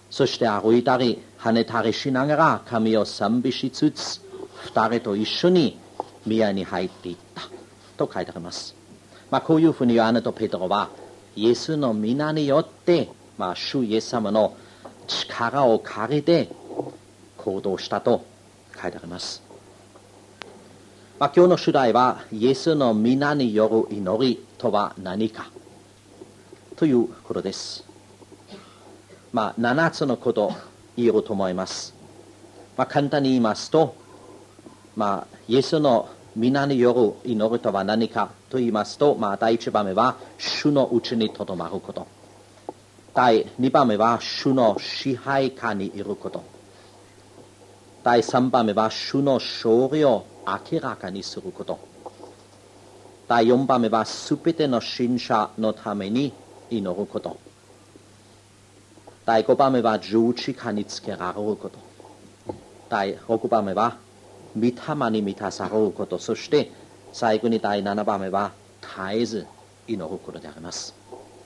そして歩いたり跳ねたりしながら神を賛美しつつ二人と一緒に宮に入っていったと書いてあります。こういうふうにヨハネとペテロはイエスの皆によって、主イエス様の力を借りて行動したと書いてあります。今日の主題はイエスの皆による祈りとは何かということです。7つのこと言えると思います。簡単に言いますと、イエスの皆による祈りとは何かと言いますと、第1番目は主のうちにとどまること。第2番目は主の支配下にいること。第3番目は主の勝利を明らかにすること。第4番目はすべての信者のために祈ること。第5番目は十字架につけられること。第6番目は御霊に満たされること。そして最後に第7番目は絶えず祈ることであります。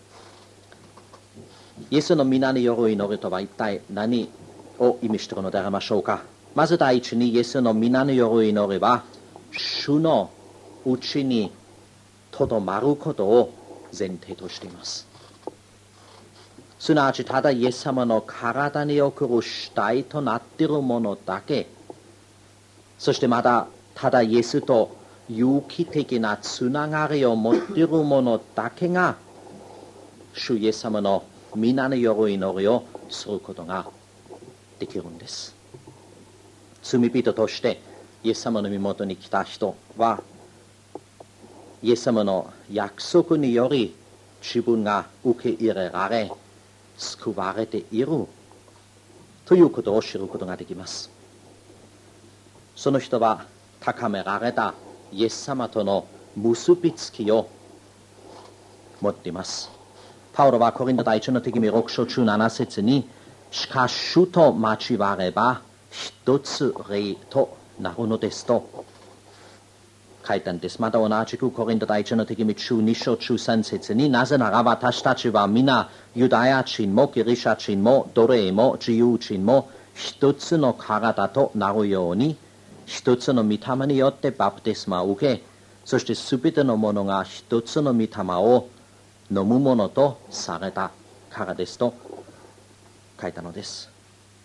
イエスの皆による祈りとは一体何を意味しているのでありましょうか。まず第一にイエスの皆による祈りは主のうちにとどまることを前提としています。すなわちただイエス様の体における主体となっているものだけ、そしてまたただイエスと有機的なつながりを持っているものだけが主イエス様の皆による祈りをすることができるんです。罪人としてイエス様の身元に来た人はイエス様の約束により自分が受け入れられ救われているということを知ることができます。その人は高められたイエス様との結びつきを持っています。パウロはコリント第一の手紙6章17節にしかし主と交われば一つ霊となるのですと書いたんです。また同じくコリント第一の手紙12章13節になぜなら私たちは皆ユダヤ人もギリシャ人も奴隷も自由人も一つの体となるように一つの御霊によってバプテスマを受け、そしてすべてのものが一つの御霊を飲むものとされたからですと書いたのです。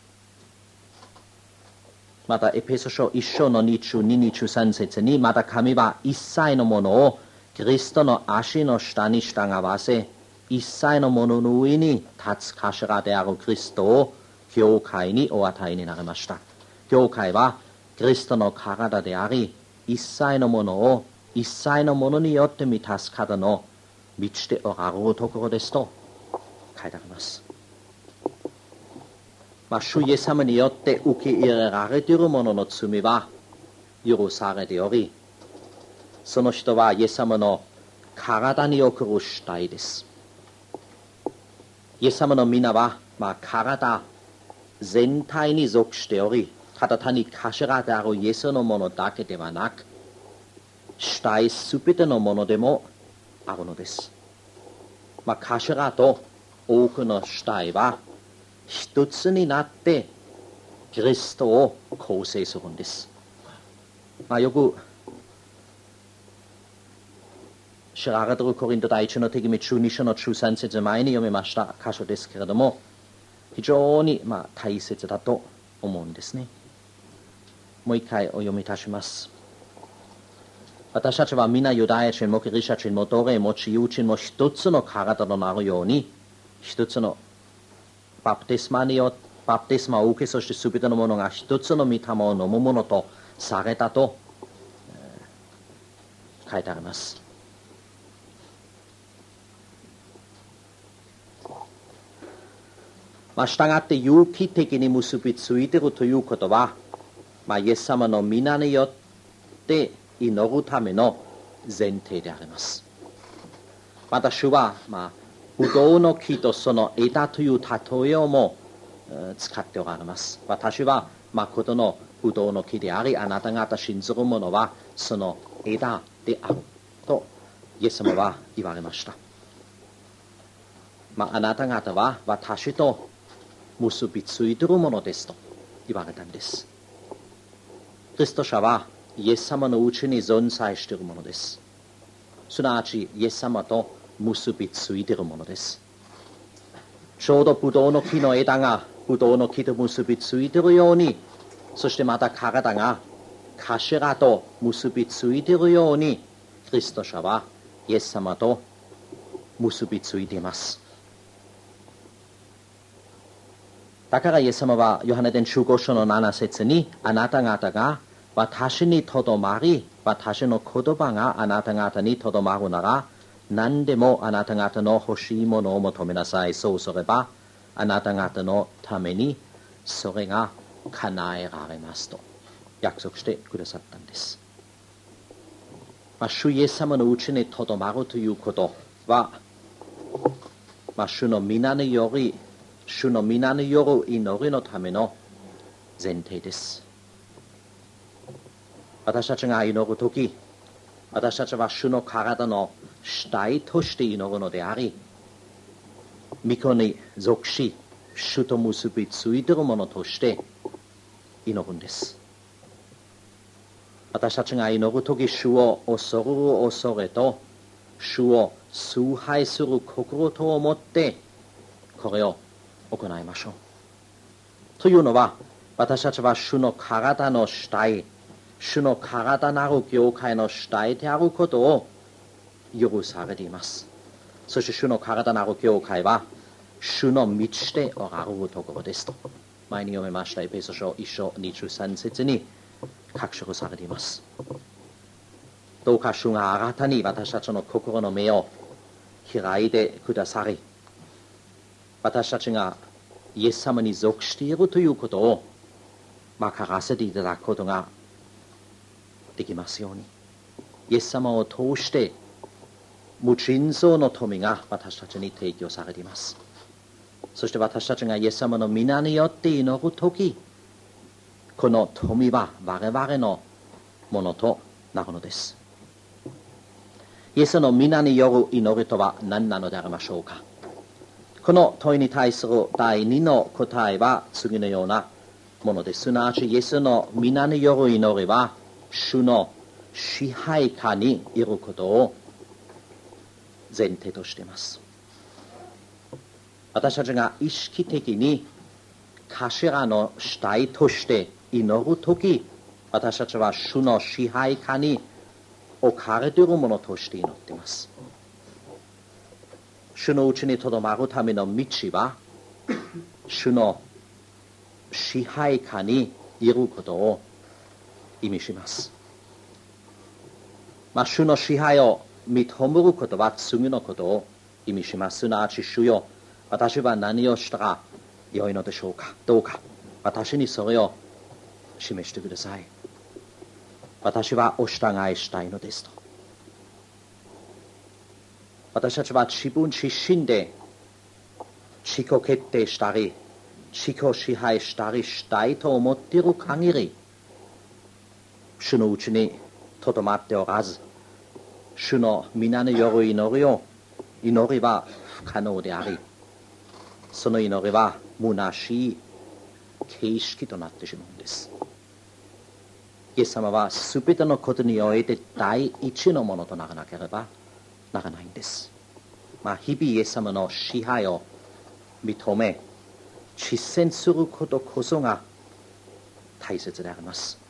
またエペソ書1章の22、23節にまた神は一切のものをキリストの足の下に従わせ一切のものの上に立つ頭であるキリストを教会にお与えになりました。教会はキリストの体であり一切のものを一切のものによって満たす方の満ちておられるところですと書いてあります。主イエス様によって受け入れられている者の罪は許されており、その人はイエス様の体における主体です。イエス様の皆は、体全体に属しており、ただ単に頭であるイエスのものだけではなく、主体すべてのものでもあるのです。頭と多くの主体は一つになってキリストを構成するんです。よく知られているコリント第一の手紙12章の13節前に読みました箇所ですけれども、非常に大切だと思うんですね。もう一回お読みいたします。私たちは皆ユダヤ人もギリシャ人も奴隷も自由人も一つの体となるように一つのバプテスマを受け、そしてすべてのものが一つの御霊を飲むものとされたと、書いてあります。したがって有機的に結びついているということは、イエス様の皆によって祈るための前提であります。また主は、ブドウの木とその枝という例えをも使っておられます。私は誠のブドウの木であり、あなた方信ずる者はその枝であるとイエス様は言われました。あなた方は私と結びついているものですと言われたんです。クリスト者はイエス様のうちに存在しているものです。すなわちイエス様と結びついているものです。ちょうどブドウの木の枝がブドウの木と結びついているように、そしてまた体が頭と結びついているように、キリスト者はイエス様と結びついています。だからイエス様はヨハネ伝15章の7節に、あなた方が私にとどまり、私の言葉があなた方にとどまるなら、何でもあなた方の欲しいものを求めなさい。そうすればあなた方のためにそれが叶えられますと約束してくださったんです。主イエス様のうちにとどまるということは、主の皆による祈りのための前提です。私たちが祈るとき、私たちは主の体の主体として祈るのであり、御子に属し主と結びついているものとして祈るんです。私たちが祈るとき、主を恐る恐れと主を崇拝する心と思ってこれを行いましょう。というのは、私たちは主の体の主体、主の体なる教会の主体であることを許されています。そして主の体なる教会は主の道でおられるところですと、前に読めましたエペソ書1章23節に確証されています。どうか主が新たに私たちの心の目を開いてくださり、私たちがイエス様に属しているということを分からせていただくことができますように。イエス様を通して無尽蔵の富が私たちに提供されています。そして私たちがイエス様の皆によって祈るとき、この富は我々のものとなるのです。イエスの皆による祈りとは何なのでありましょうか。この問いに対する第2の答えは次のようなものです。すなわちイエスの皆による祈りは主の支配下にいることを前提としています。私たちが意識的に頭の主体として祈るとき、私たちは主の支配下に置かれているものとして祈っています。主のうちにとどまるための道は主の支配下にいることを意味します。主の支配を認めることは次のことを意味します。すなわち、主よ、私は何をしたら良いのでしょうか。どうか私にそれを示してください。私はお従いしたいのですと。私たちは自分自身で自己決定したり自己支配したりしたいと思っている限り、主のうちにとどまっておらず、主の皆による祈りは不可能であり、その祈りは虚しい形式となってしまうんです。イエス様はすべてのことにおいて第一のものとならなければならないんです。日々イエス様の支配を認め実践することこそが大切であります。